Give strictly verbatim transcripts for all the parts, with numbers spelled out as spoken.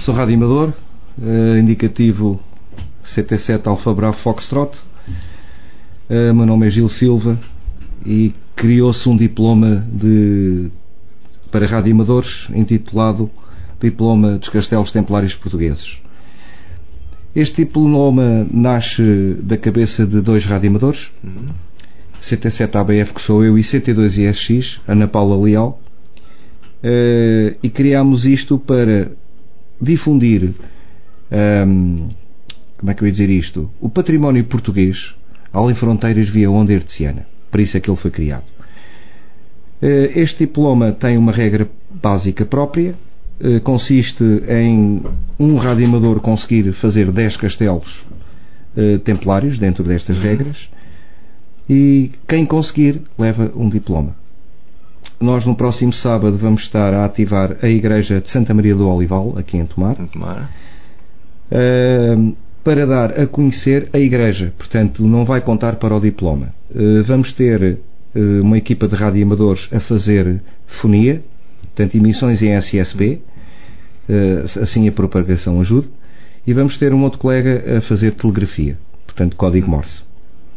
sou radioamador, uh, indicativo C T sete Alfa Bravo Foxtrot. Uh, meu nome é Gil Silva e criou-se um diploma de, para radioamadores intitulado Diploma dos Castelos Templários Portugueses. Este diploma nasce da cabeça de dois radioamadores, uhum. C T sete A B F, que sou eu, e C T dois I S X, Ana Paula Leal, uh, e criámos isto para difundir, um, como é que eu ia dizer isto, o património português além fronteiras via onda hertziana. Para isso é que ele foi criado. Uh, este diploma tem uma regra básica própria. Uh, consiste em um radioamador conseguir fazer dez castelos uh, templários dentro destas regras, e quem conseguir leva um diploma. Nós no próximo sábado vamos estar a ativar a igreja de Santa Maria do Olival, aqui em Tomar, em Tomar. Uh, para dar a conhecer a igreja. Portanto, não vai contar para o diploma. Uh, vamos ter uh, uma equipa de radioamadores a fazer fonia, portanto, emissões em S S B, assim a propagação ajuda, e vamos ter um outro colega a fazer telegrafia, portanto, código Morse.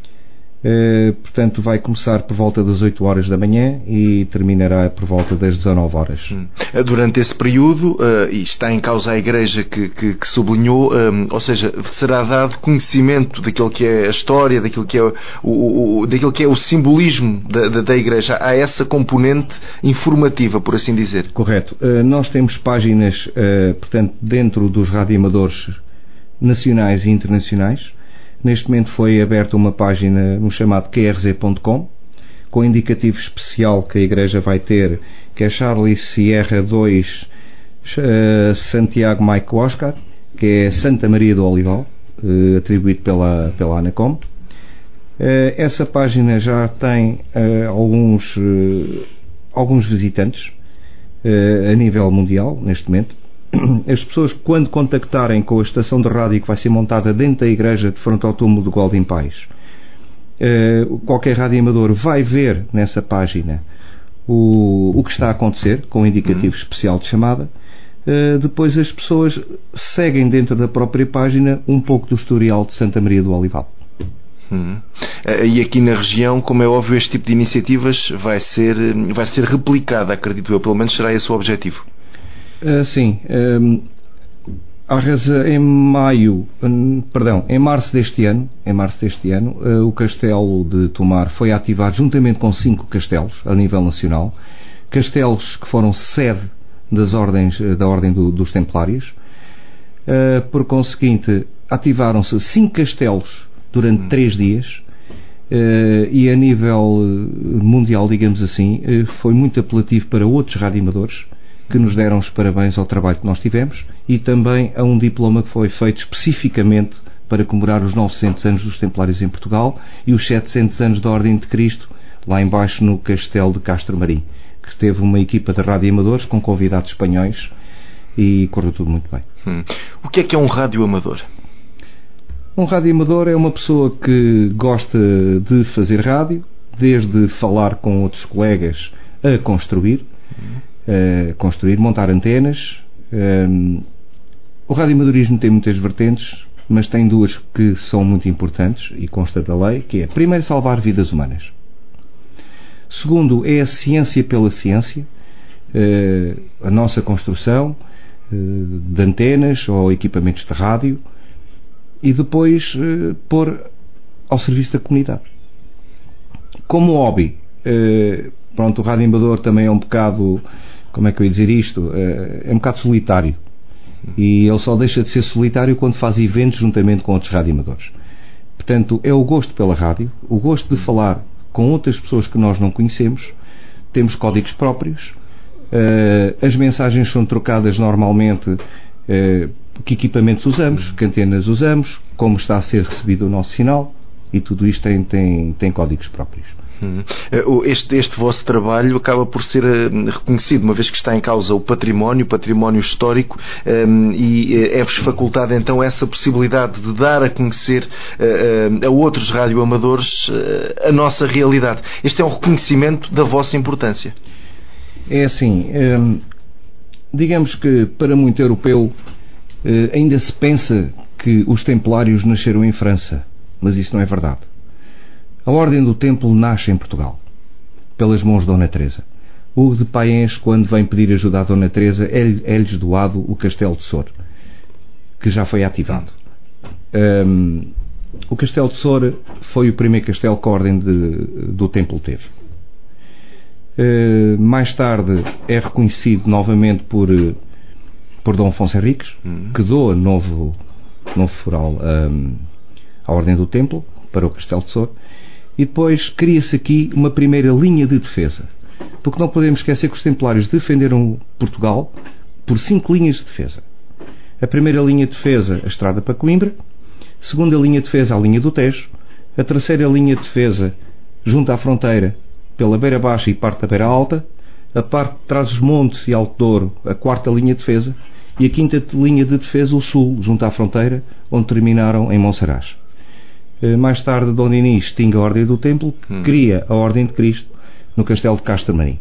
Uh, portanto, vai começar por volta das oito horas da manhã e terminará por volta das dezanove horas. Durante esse período, uh, e está em causa a igreja que, que, que sublinhou, um, ou seja, será dado conhecimento daquilo que é a história, daquilo que é o, o, o, daquilo que é o simbolismo da, da, da igreja. Há essa componente informativa, por assim dizer. Correto. Uh, nós temos páginas, uh, portanto, dentro dos radioamadores nacionais e internacionais. Neste momento foi aberta uma página no chamado Q R Z ponto com, com indicativo especial que a igreja vai ter, que é Charlie Sierra dois uh, Santiago Mike Oscar, que é Santa Maria do Olival, uh, atribuído pela, pela ANACOM. Uh, essa página já tem uh, alguns, uh, alguns visitantes uh, a nível mundial, neste momento. As pessoas, quando contactarem com a estação de rádio que vai ser montada dentro da igreja de frente ao túmulo do Goldim Pais, uh, qualquer radioamador vai ver nessa página o, o que está a acontecer, com um indicativo uhum. especial de chamada. Uh, depois as pessoas seguem dentro da própria página um pouco do historial de Santa Maria do Olival. Hum. E aqui na região, como é óbvio, este tipo de iniciativas vai ser, vai ser replicada, acredito eu, pelo menos será esse o objetivo. Uh, sim, um, em maio, um, perdão, em março deste ano, em março deste ano, uh, o Castelo de Tomar foi ativado juntamente com cinco castelos a nível nacional, castelos que foram sede das ordens, da Ordem do, dos Templários. Uh, por conseguinte, ativaram-se cinco castelos durante hum. três dias. Uh, e a nível mundial, digamos assim, uh, foi muito apelativo para outros radioamadores que nos deram os parabéns ao trabalho que nós tivemos, e também a um diploma que foi feito especificamente para comemorar os novecentos anos dos Templários em Portugal e os setecentos anos da Ordem de Cristo, lá embaixo no Castelo de Castro Marim, que teve uma equipa de radioamadores com convidados espanhóis e correu tudo muito bem. Hum. O que é que é um radioamador? Um radioamador é uma pessoa que gosta de fazer rádio, desde falar com outros colegas a construir, hum. Uh, construir, montar antenas. Um, o radioamadorismo tem muitas vertentes, mas tem duas que são muito importantes e consta da lei, que é, primeiro, salvar vidas humanas. Segundo, é a ciência pela ciência, uh, a nossa construção uh, de antenas ou equipamentos de rádio, e depois uh, pôr ao serviço da comunidade. Como hobby, uh, pronto, o radioamador também é um bocado, como é que eu ia dizer isto? É um bocado solitário. E ele só deixa de ser solitário quando faz eventos juntamente com outros radioamadores. Portanto, é o gosto pela rádio, o gosto de falar com outras pessoas que nós não conhecemos. Temos códigos próprios. As mensagens são trocadas normalmente, que equipamentos usamos, que antenas usamos, como está a ser recebido o nosso sinal, e tudo isto tem, tem, tem códigos próprios. Este, este vosso trabalho acaba por ser reconhecido, uma vez que está em causa o património, o património histórico, e é-vos facultada então essa possibilidade de dar a conhecer a outros radioamadores a nossa realidade. Este é um reconhecimento da vossa importância. É assim, digamos que para muito europeu Uh, ainda se pensa que os Templários nasceram em França, mas isso não é verdade. A Ordem do Templo nasce em Portugal, pelas mãos de Dona Teresa. O de Paens, quando vem pedir ajuda à Dona Teresa, é-lhe, é-lhes doado o Castelo de Sor, que já foi ativado. Um, o Castelo de Sor foi o primeiro castelo que a Ordem de, do Templo teve. Uh, mais tarde é reconhecido novamente por, por Dom Afonso Henriques, uhum. que doa novo, novo foral um, à Ordem do Templo, para o Castelo de Sor, e depois cria-se aqui uma primeira linha de defesa, porque não podemos esquecer que os Templários defenderam Portugal por cinco linhas de defesa. A primeira linha de defesa, a estrada para Coimbra; a segunda linha de defesa, a linha do Tejo; a terceira linha de defesa, junto à fronteira, pela Beira Baixa e parte da Beira Alta; a parte de trás dos Montes e Alto Douro, a quarta linha de defesa; e a quinta linha de defesa, o Sul, junto à fronteira, onde terminaram em Monsaraz. Mais tarde, Dom Dinis extingue a Ordem do Templo, hum. cria a Ordem de Cristo no Castelo de Castro Marim.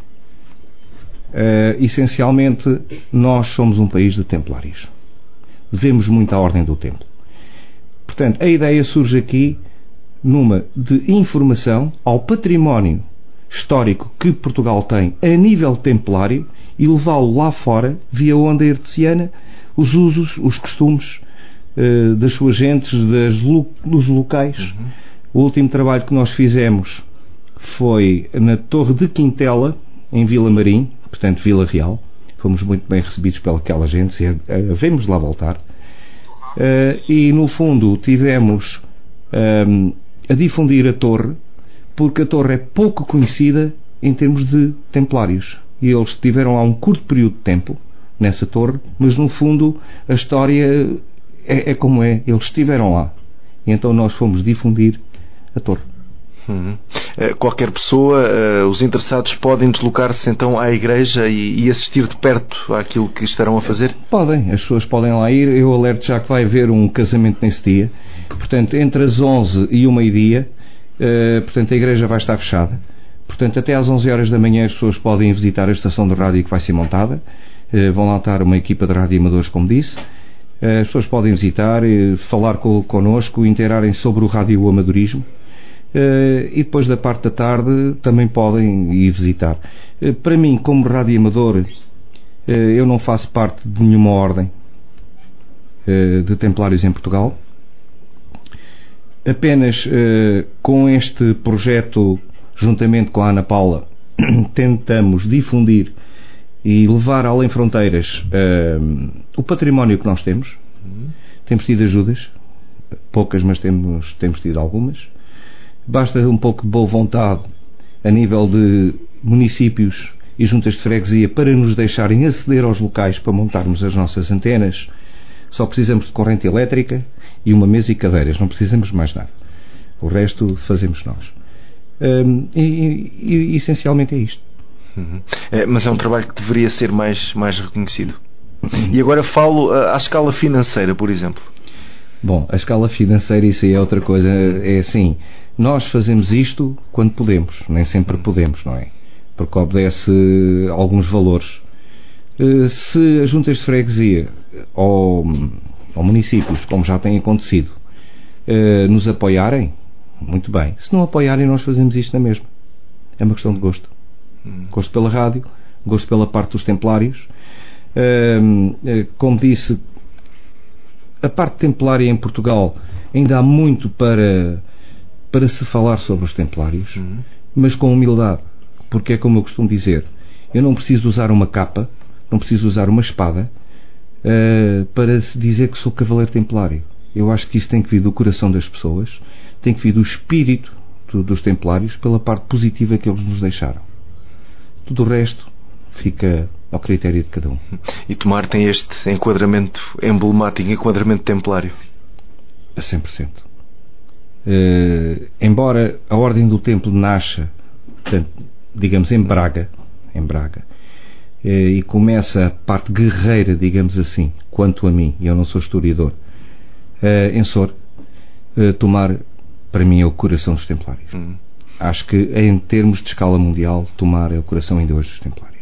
Uh, essencialmente, nós somos um país de Templários. Devemos muito à Ordem do Templo. Portanto, a ideia surge aqui numa de informação ao património histórico que Portugal tem a nível templário e levá-lo lá fora, via onda hertziana, os usos, os costumes uh, das suas gentes, das, dos locais. Uhum. O último trabalho que nós fizemos foi na Torre de Quintela, em Vila Marim, portanto Vila Real. Fomos muito bem recebidos pelaquela gente, e havemos lá voltar. Uh, e no fundo tivemos um, a difundir a torre, porque a torre é pouco conhecida em termos de templários, e eles estiveram há um curto período de tempo nessa torre, mas no fundo a história é, é como é, eles estiveram lá, e então nós fomos difundir a torre. Uhum. Qualquer pessoa, os interessados podem deslocar-se então à igreja e, e assistir de perto àquilo que estarão a fazer? Podem, as pessoas podem lá ir. Eu alerto já que vai haver um casamento nesse dia, portanto entre as onze e o meio-dia. Uh, portanto a igreja vai estar fechada, portanto até às onze horas da manhã as pessoas podem visitar a estação de rádio que vai ser montada. Uh, vão lá estar uma equipa de radioamadores, como disse. Uh, as pessoas podem visitar, uh, falar co- connosco, inteirarem sobre o radioamadorismo. Uh, e depois da parte da tarde também podem ir visitar. Uh, para mim, como radioamador, uh, eu não faço parte de nenhuma ordem uh, de Templários em Portugal. Apenas uh, com este projeto, juntamente com a Ana Paula, tentamos difundir e levar além fronteiras uh, o património que nós temos. Uhum. Temos tido ajudas, poucas, mas temos, temos tido algumas. Basta um pouco de boa vontade a nível de municípios e juntas de freguesia para nos deixarem aceder aos locais para montarmos as nossas antenas. Só precisamos de corrente elétrica e uma mesa e cadeiras, não precisamos mais nada. O resto fazemos nós. Um, e, e, e essencialmente é isto. Uhum. É, mas é um trabalho que deveria ser mais, mais reconhecido. Uhum. E agora falo à escala financeira, por exemplo. Bom, a escala financeira, isso aí é outra coisa. É assim, nós fazemos isto quando podemos, nem sempre podemos, não é? Porque obedece a alguns valores. Se as juntas de freguesia ou, ou municípios, como já tem acontecido, nos apoiarem, muito bem. Se não apoiarem, nós fazemos isto na mesma. É uma questão de gosto. Gosto pela rádio, gosto pela parte dos Templários. Como disse, a parte templária em Portugal ainda há muito para, para se falar sobre os Templários, uhum. mas com humildade, porque é como eu costumo dizer, eu não preciso usar uma capa, não preciso usar uma espada uh, para se dizer que sou cavaleiro templário. Eu acho que isso tem que vir do coração das pessoas, tem que vir do espírito do, dos Templários, pela parte positiva que eles nos deixaram. Tudo o resto fica ao critério de cada um. E Tomar tem este enquadramento emblemático, enquadramento templário? A cem por cento. Uh, embora a Ordem do Templo nasça, portanto, digamos, em Braga, em Braga, uh, e começa a parte guerreira, digamos assim, quanto a mim, e eu não sou historiador, uh, em Sor, uh, Tomar, para mim, é o coração dos Templários. Uhum. Acho que, em termos de escala mundial, Tomar é o coração ainda hoje dos Templários.